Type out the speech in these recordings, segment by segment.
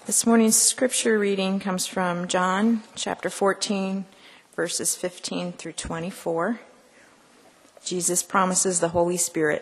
This morning's scripture reading comes from John chapter 14, verses 15 through 24. Jesus promises the Holy Spirit.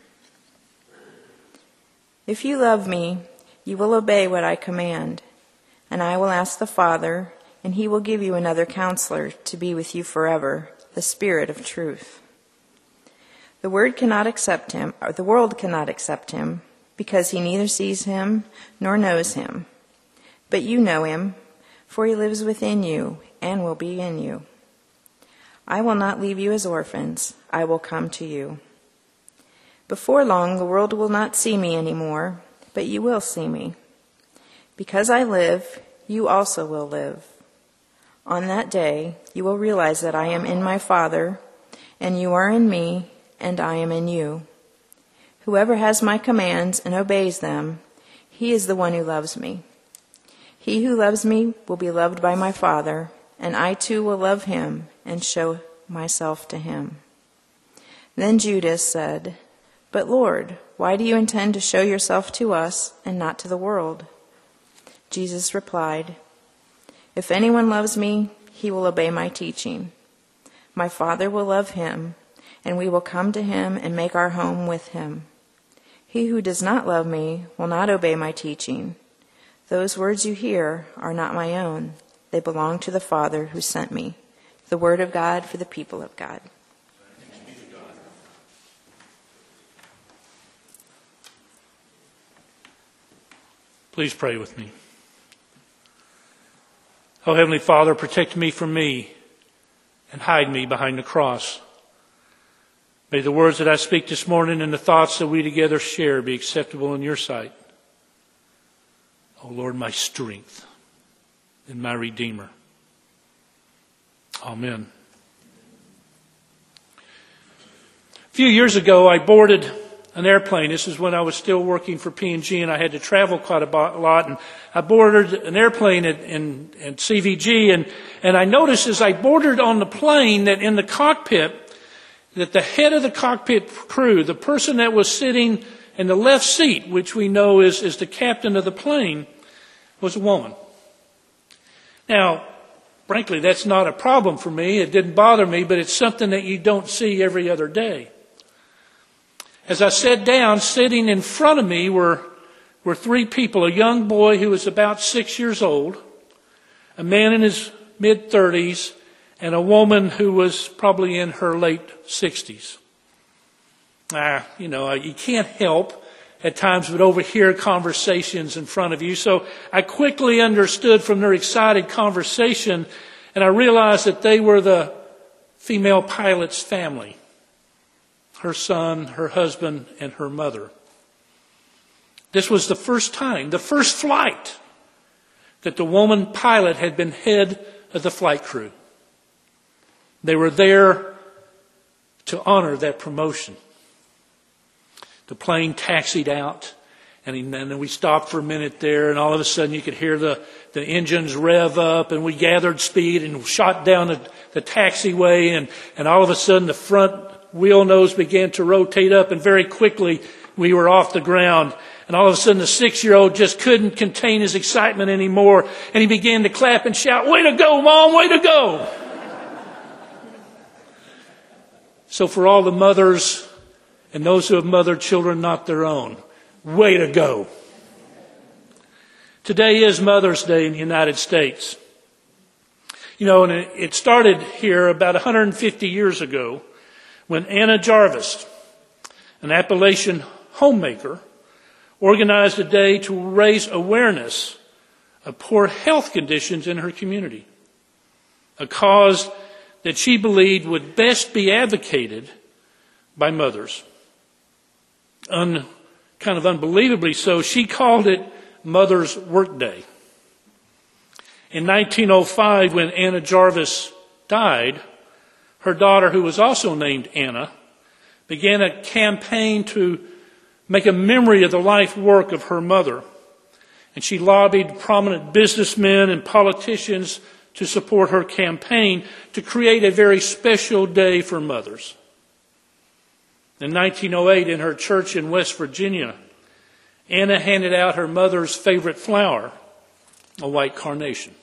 If you love me, you will obey what I command, and I will ask the Father, and he will give you another counselor to be with you forever, the Spirit of truth. The world cannot accept him, because he neither sees him nor knows him. But you know him, for he lives within you and will be in you. I will not leave you as orphans. I will come to you. Before long, the world will not see me anymore, but you will see me. Because I live, you also will live. On that day, you will realize that I am in my Father, and you are in me, and I am in you. Whoever has my commands and obeys them, he is the one who loves me. He who loves me will be loved by my Father, and I too will love him and show myself to him. Then Judas said, But Lord, why do you intend to show yourself to us and not to the world? Jesus replied, If anyone loves me, he will obey my teaching. My Father will love him, and we will come to him and make our home with him. He who does not love me will not obey my teaching. Those words you hear are not my own. They belong to the Father who sent me. The word of God for the people of God. Please pray with me. Oh, Heavenly Father, protect me from me and hide me behind the cross. May the words that I speak this morning and the thoughts that we together share be acceptable in your sight. Oh, Lord, my strength and my Redeemer. Amen. A few years ago, I boarded an airplane. This is when I was still working for P&G, and I had to travel quite a lot. And I boarded an airplane at CVG, and I noticed as I boarded on the plane that in the cockpit, that the head of the cockpit crew, the person that was sitting in the left seat, which we know is the captain of the plane, was a woman. Now, frankly, that's not a problem for me. It didn't bother me, but it's something that you don't see every other day. As I sat down, sitting in front of me were three people: a young boy who was about 6 years old, a man in his mid-30s, and a woman who was probably in her late 60s. You can't help at times but overhear conversations in front of you. So I quickly understood from their excited conversation, and I realized that they were the female pilot's family. Her son, her husband, and her mother. This was the first time, the first flight, that the woman pilot had been head of the flight crew. They were there to honor that promotion. The plane taxied out, and then we stopped for a minute there, and all of a sudden you could hear the engines rev up, and we gathered speed and shot down the taxiway, and all of a sudden the front wheel nose began to rotate up, and very quickly we were off the ground. And all of a sudden the 6-year-old just couldn't contain his excitement anymore, and he began to clap and shout, "Way to go, Mom, way to go!" So for all the mothers and those who have mothered children not their own, way to go. Today is Mother's Day in the United States. And it started here about 150 years ago when Anna Jarvis, an Appalachian homemaker, organized a day to raise awareness of poor health conditions in her community, a cause that she believed would best be advocated by mothers. Kind of unbelievably so, she called it Mother's Work Day. In 1905, when Anna Jarvis died, her daughter, who was also named Anna, began a campaign to make a memory of the life work of her mother. And she lobbied prominent businessmen and politicians to support her campaign to create a very special day for mothers. In 1908, in her church in West Virginia, Anna handed out her mother's favorite flower, a white carnation.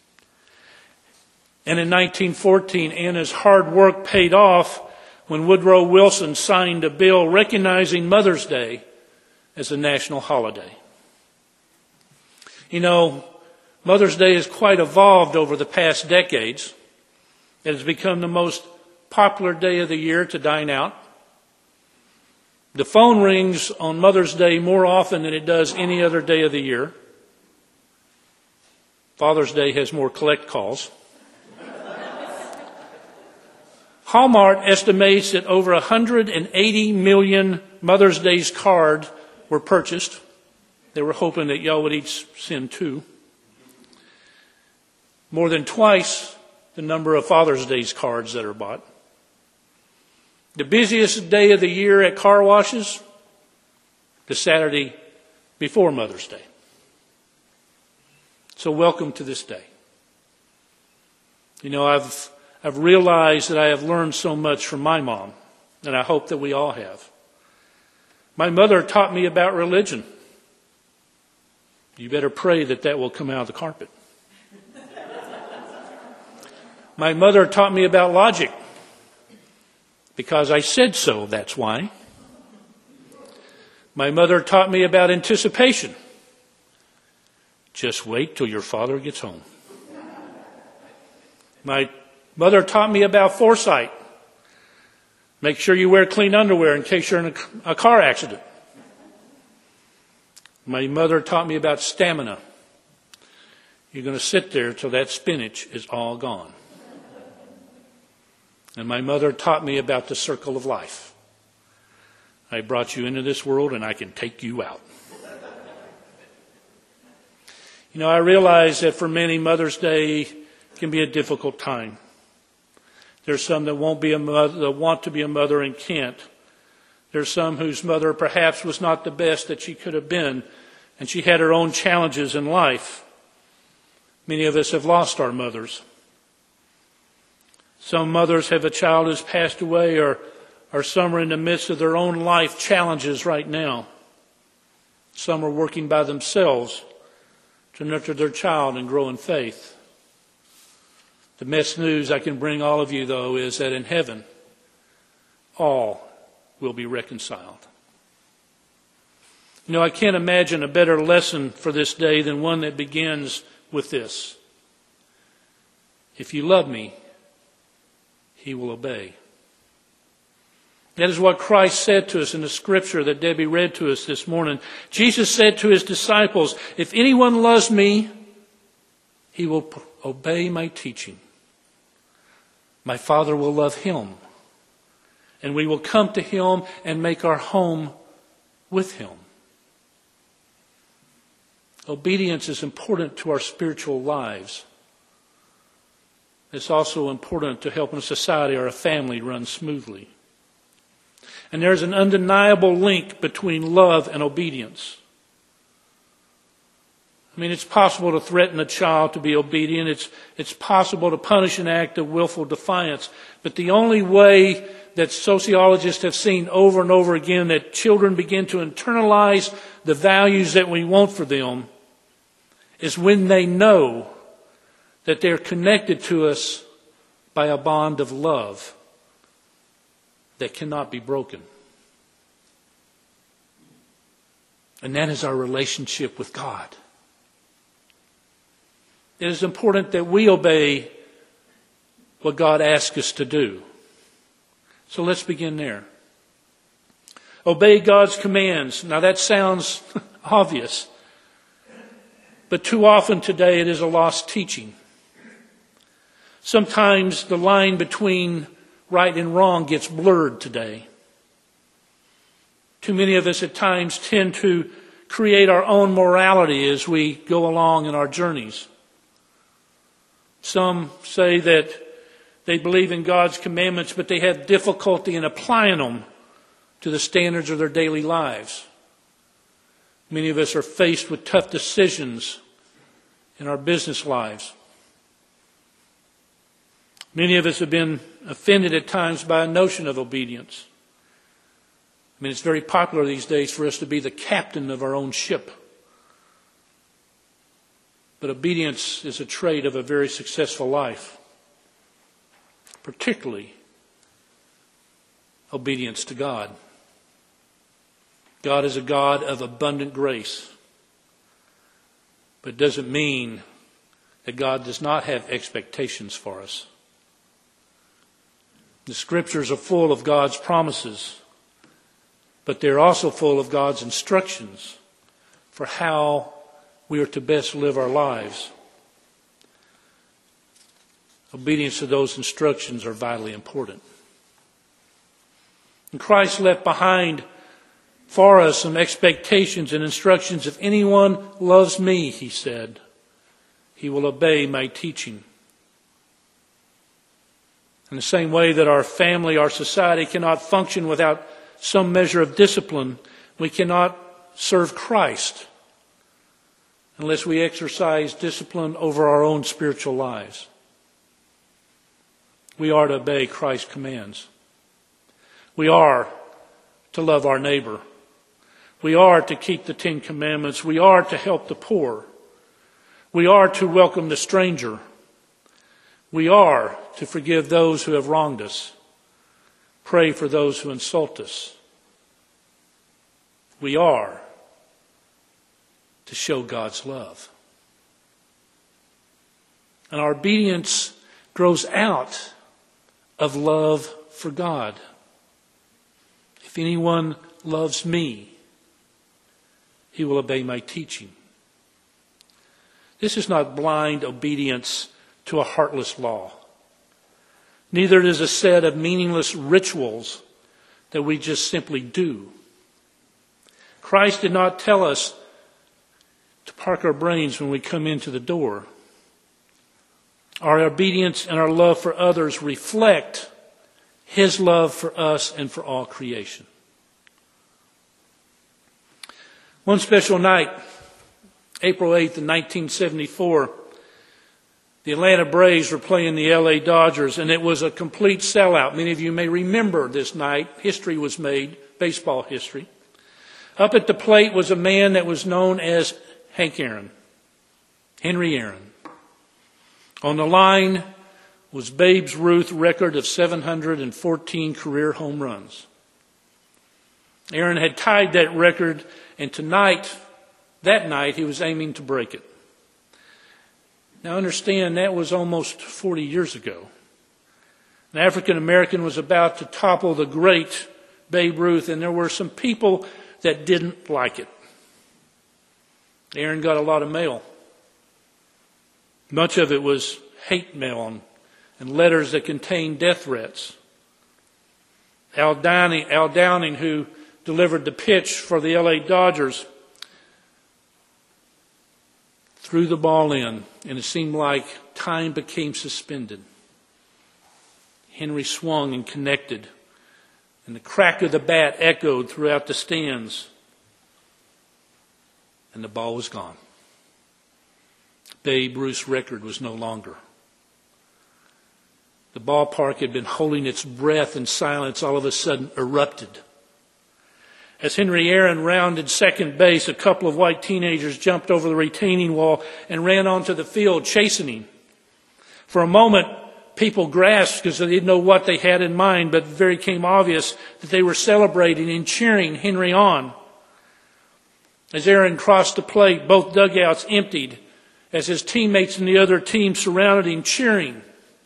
And in 1914, Anna's hard work paid off when Woodrow Wilson signed a bill recognizing Mother's Day as a national holiday. You know, Mother's Day has quite evolved over the past decades. It has become the most popular day of the year to dine out. The phone rings on Mother's Day more often than it does any other day of the year. Father's Day has more collect calls. Hallmark estimates that over 180 million Mother's Day cards were purchased. They were hoping that y'all would each send 2. More than twice the number of Father's Day cards that are bought. The busiest day of the year at car washes, the Saturday before Mother's Day. So welcome to this day. You know, I've realized that I have learned so much from my mom, and I hope that we all have. My mother taught me about religion. You better pray that that will come out of the carpet. My mother taught me about logic. Because I said so, that's why. My mother taught me about anticipation. Just wait till your father gets home. My mother taught me about foresight. Make sure you wear clean underwear in case you're in a car accident. My mother taught me about stamina. You're going to sit there till that spinach is all gone. And my mother taught me about the circle of life. I brought you into this world and I can take you out. You know, I realize that for many, Mother's Day can be a difficult time. There's some that won't be a mother, that want to be a mother and can't. There's some whose mother perhaps was not the best that she could have been, and she had her own challenges in life. Many of us have lost our mothers. Some mothers have a child who's passed away, or some are in the midst of their own life challenges right now. Some are working by themselves to nurture their child and grow in faith. The best news I can bring all of you, though, is that in heaven, all will be reconciled. You know, I can't imagine a better lesson for this day than one that begins with this. If you love me, he will obey. That is what Christ said to us in the scripture that Debbie read to us this morning. Jesus said to his disciples, if anyone loves me, he will obey my teaching. My Father will love him, and we will come to him and make our home with him. Obedience is important to our spiritual lives. It's also important to helping a society or a family run smoothly. And there's an undeniable link between love and obedience. I mean, it's possible to threaten a child to be obedient. It's possible to punish an act of willful defiance. But the only way that sociologists have seen over and over again that children begin to internalize the values that we want for them is when they know that they're connected to us by a bond of love that cannot be broken. And that is our relationship with God. It is important that we obey what God asks us to do. So let's begin there. Obey God's commands. Now that sounds obvious, but too often today it is a lost teaching. Sometimes the line between right and wrong gets blurred today. Too many of us at times tend to create our own morality as we go along in our journeys. Some say that they believe in God's commandments, but they have difficulty in applying them to the standards of their daily lives. Many of us are faced with tough decisions in our business lives. Many of us have been offended at times by a notion of obedience. I mean, it's very popular these days for us to be the captain of our own ship. But obedience is a trait of a very successful life, particularly obedience to God. God is a God of abundant grace, but it doesn't mean that God does not have expectations for us. The Scriptures are full of God's promises, but they're also full of God's instructions for how we are to best live our lives. Obedience to those instructions are vitally important. And Christ left behind for us some expectations and instructions. If anyone loves me, he said, he will obey my teaching. In the same way that our family, our society cannot function without some measure of discipline, we cannot serve Christ unless we exercise discipline over our own spiritual lives. We are to obey Christ's commands. We are to love our neighbor. We are to keep the 10 Commandments. We are to help the poor. We are to welcome the stranger. We are to forgive those who have wronged us. Pray for those who insult us. We are to show God's love. And our obedience grows out of love for God. If anyone loves me, he will obey my teaching. This is not blind obedience to a heartless law. Neither is a set of meaningless rituals that we just simply do. Christ did not tell us to park our brains when we come into the door. Our obedience and our love for others reflect His love for us and for all creation. One special night, April 8th, 1974, the Atlanta Braves were playing the LA Dodgers, and it was a complete sellout. Many of you may remember this night. History was made, baseball history. Up at the plate was a man that was known as Hank Aaron, Henry Aaron. On the line was Babe Ruth's record of 714 career home runs. Aaron had tied that record, and that night, he was aiming to break it. Now understand, that was almost 40 years ago. An African American was about to topple the great Babe Ruth, and there were some people that didn't like it. Aaron got a lot of mail. Much of it was hate mail and letters that contained death threats. Al Downing, who delivered the pitch for the LA Dodgers, threw the ball in, and it seemed like time became suspended. Henry swung and connected, and the crack of the bat echoed throughout the stands, and the ball was gone. Babe Ruth's record was no longer. The ballpark had been holding its breath in silence, all of a sudden erupted. As Henry Aaron rounded second base, a couple of white teenagers jumped over the retaining wall and ran onto the field, chasing him. For a moment, people grasped because they didn't know what they had in mind, but it very became obvious that they were celebrating and cheering Henry on. As Aaron crossed the plate, both dugouts emptied as his teammates and the other team surrounded him, cheering.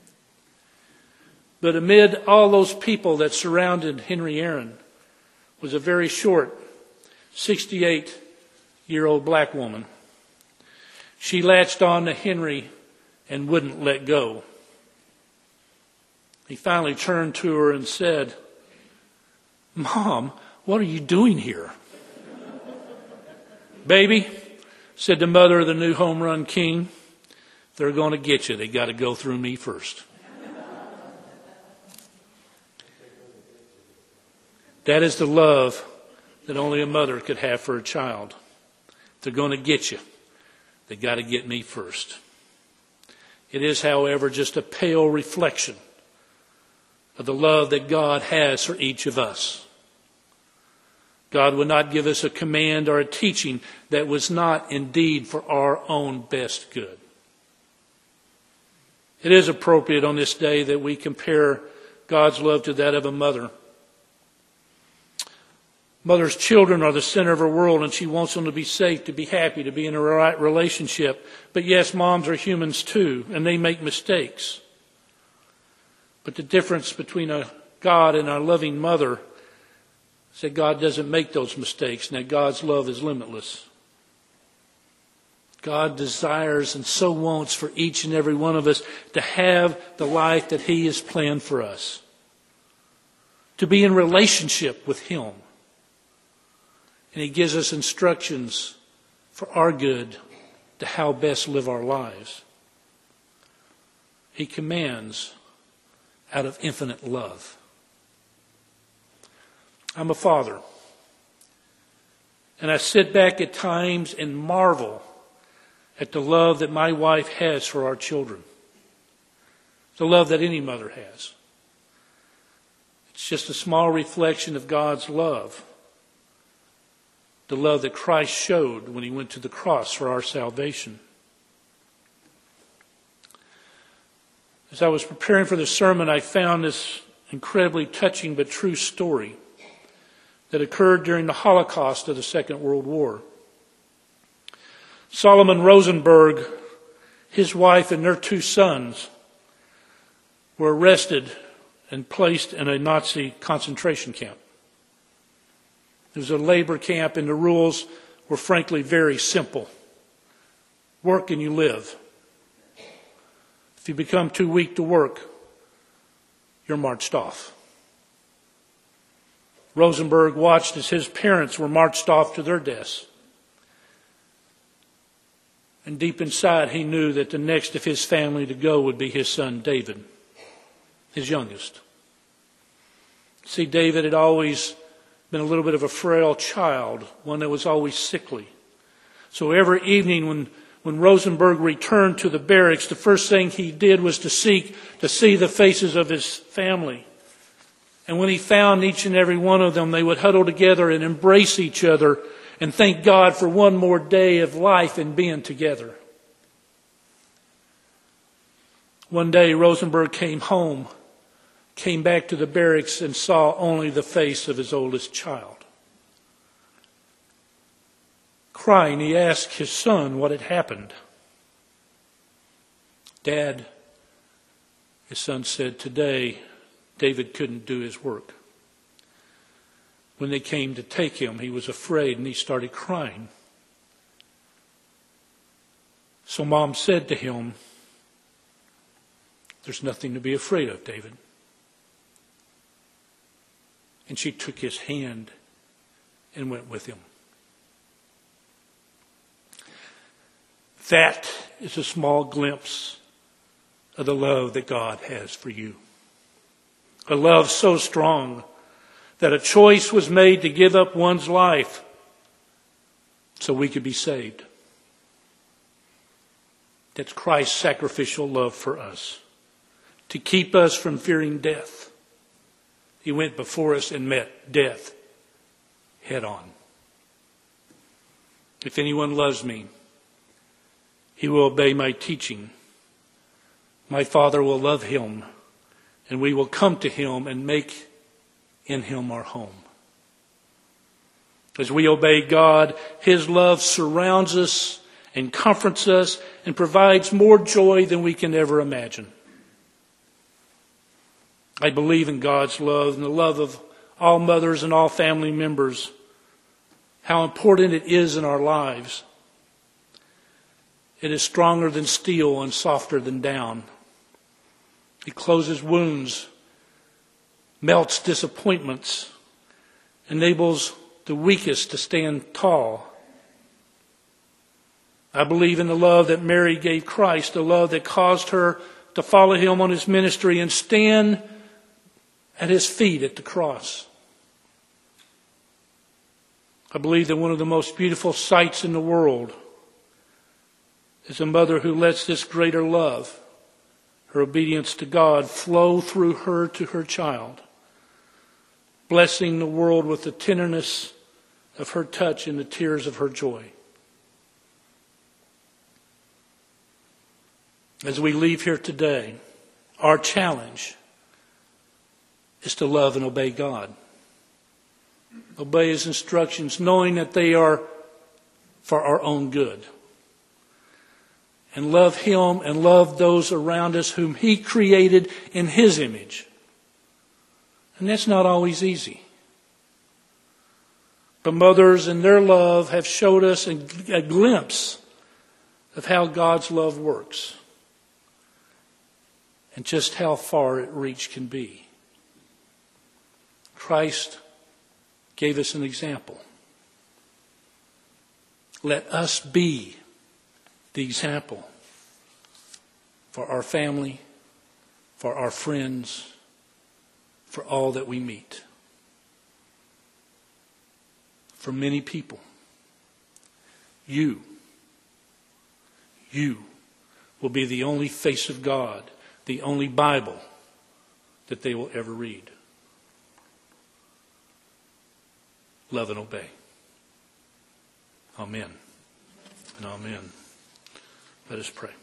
But amid all those people that surrounded Henry Aaron was a very short, 68-year-old black woman. She latched on to Henry and wouldn't let go. He finally turned to her and said, "Mom, what are you doing here?" "Baby," said the mother of the new home run king, "they're going to get you. They got to go through me first." That is the love that only a mother could have for a child. They're going to get you. They got to get me first. It is, however, just a pale reflection of the love that God has for each of us. God would not give us a command or a teaching that was not indeed for our own best good. It is appropriate on this day that we compare God's love to that of a mother. Mother's children are the center of her world, and she wants them to be safe, to be happy, to be in a right relationship. But yes, moms are humans too, and they make mistakes. But the difference between a God and our loving mother is that God doesn't make those mistakes, and that God's love is limitless. God desires and so wants for each and every one of us to have the life that He has planned for us. To be in relationship with Him. And He gives us instructions for our good to how best live our lives. He commands out of infinite love. I'm a father. And I sit back at times and marvel at the love that my wife has for our children. The love that any mother has. It's just a small reflection of God's love. The love that Christ showed when He went to the cross for our salvation. As I was preparing for the sermon, I found this incredibly touching but true story that occurred during the Holocaust of the Second World War. Solomon Rosenberg, his wife, and their 2 sons were arrested and placed in a Nazi concentration camp. It was a labor camp, and the rules were frankly very simple. Work and you live. If you become too weak to work, you're marched off. Rosenberg watched as his parents were marched off to their deaths. And deep inside, he knew that the next of his family to go would be his son David, his youngest. See, David had always been a little bit of a frail child, one that was always sickly. So every evening when Rosenberg returned to the barracks, the first thing he did was to seek to see the faces of his family. And when he found each and every one of them, they would huddle together and embrace each other and thank God for one more day of life and being together. One day, Rosenberg came home, came back to the barracks, and saw only the face of his oldest child. Crying, he asked his son what had happened. "Dad," his son said, "today David couldn't do his work. When they came to take him, he was afraid and he started crying. So Mom said to him, 'There's nothing to be afraid of, David.' And she took his hand and went with him." That is a small glimpse of the love that God has for you. A love so strong that a choice was made to give up one's life so we could be saved. That's Christ's sacrificial love for us, to keep us from fearing death. He went before us and met death head on. "If anyone loves me, he will obey my teaching. My Father will love him, and we will come to him and make in him our home." As we obey God, His love surrounds us and comforts us and provides more joy than we can ever imagine. I believe in God's love and the love of all mothers and all family members, how important it is in our lives. It is stronger than steel and softer than down. It closes wounds, melts disappointments, enables the weakest to stand tall. I believe in the love that Mary gave Christ, the love that caused her to follow Him on His ministry and stand at His feet at the cross. I believe that one of the most beautiful sights in the world is a mother who lets this greater love, her obedience to God, flow through her to her child, blessing the world with the tenderness of her touch and the tears of her joy. As we leave here today, our challenge is to love and obey God. Obey His instructions, knowing that they are for our own good. And love Him and love those around us whom He created in His image. And that's not always easy. But mothers in their love have showed us a glimpse of how God's love works and just how far its reach can be. Christ gave us an example. Let us be the example for our family, for our friends, for all that we meet. For many people, you will be the only face of God, the only Bible that they will ever read. Love and obey. Amen and amen. Let us pray.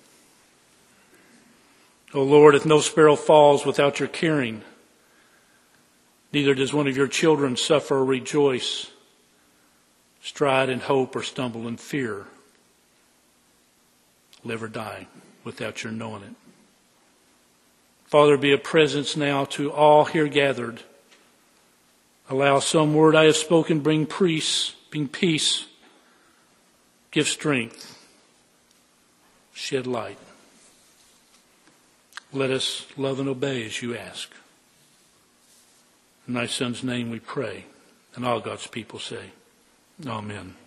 O Lord, if no sparrow falls without your caring, neither does one of your children suffer or rejoice, stride in hope or stumble in fear, live or die without your knowing it. Father, be a presence now to all here gathered. Allow some word I have spoken bring peace, give strength, shed light. Let us love and obey as you ask. In thy Son's name we pray, and all God's people say, Amen.